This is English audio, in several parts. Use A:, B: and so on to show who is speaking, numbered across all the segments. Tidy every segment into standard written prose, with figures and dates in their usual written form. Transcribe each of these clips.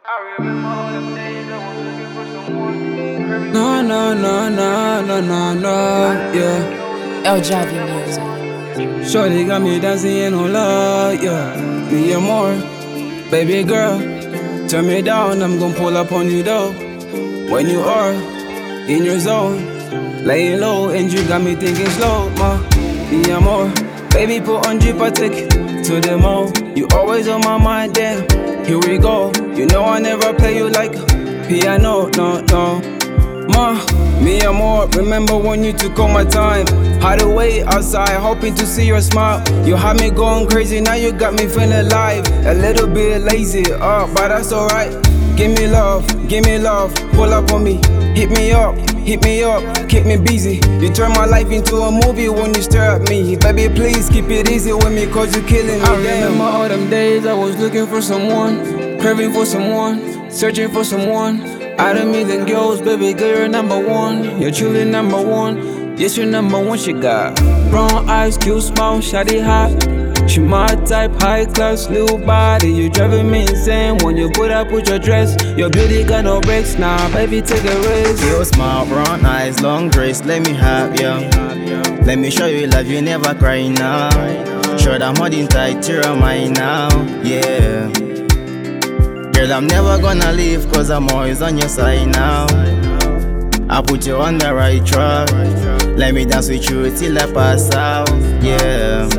A: I remember all them days I was looking for someone.
B: No, no, no, no, no, no, no, yeah.
C: El Javi Music.
B: Shorty got me dancing in on love, yeah. Me and more, baby girl, turn me down, I'm gon' pull up on you though. When you are in your zone, laying low, and you got me thinking slow, ma. Me and more, baby put on drip, I take it to the mall. You always on my mind, damn. Here we go. You know I never play you like a piano, no, no. Ma, me and more, remember when you took all my time. Hide away outside, hoping to see your smile. You had me going crazy, now you got me feeling alive. A little bit lazy, but that's alright. Give me love, pull up on me. Hit me up, keep me busy. You turn my life into a movie when you stare at me. Baby, please keep it easy with me, cause you're killing me. I remember all them days I was looking for someone, craving for someone, searching for someone. Out of million girls, baby girl, you're number one. You're truly number one. Yes, you're number one. She got brown eyes, cute smile, shawty hot. She my type, high class, little body. You driving me insane when you put up with your dress. Your beauty got no breaks, nah, baby, take a risk.
D: You smile, brown eyes, long dress, let me have ya. Let me show you love, you never cry now. Sure that holding tight to your mind now, yeah. Girl, I'm never gonna leave, cause I'm always on your side now. I put you on the right track. Let me dance with you till I pass out, yeah.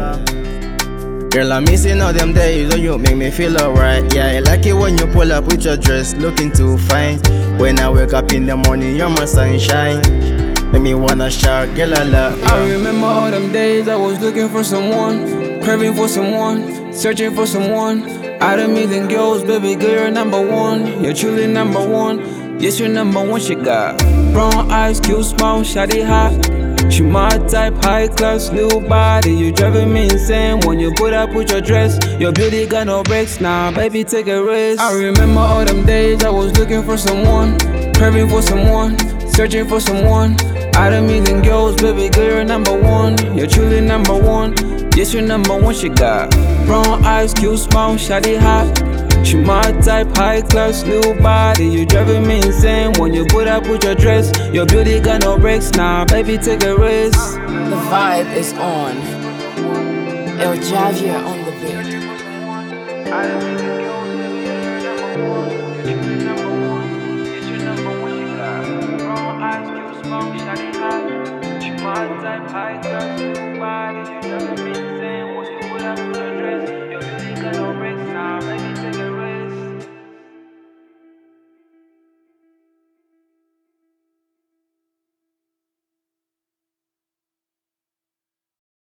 D: Girl, I'm missing all them days when you make me feel alright. Yeah, I like it when you pull up with your dress, looking too fine. When I wake up in the morning, you're my sunshine. Make me wanna shout, girl, I love you.
B: I remember all them days I was looking for someone, craving for someone, searching for someone. Out of million girls, baby girl, you're number one. You're truly number one. Yes, you're number one. She got brown eyes, cute smile, shawty hot. She my type, high class, little body. You driving me insane when you put up with your dress. Your beauty got no breaks, nah, baby, take a risk. I remember all them days I was looking for someone, craving for someone, searching for someone. Out of million girls, baby girl, you're number one. You're truly number one. Yes, you're number one. She got brown eyes, cute smile, shawty hot. She my type, high class, little body. You driving me insane when you put up with your dress. Your beauty got no breaks, nah, baby, take a risk.
C: The vibe is on. El Javier on the beat.
A: I remember all them days I was looking for someone.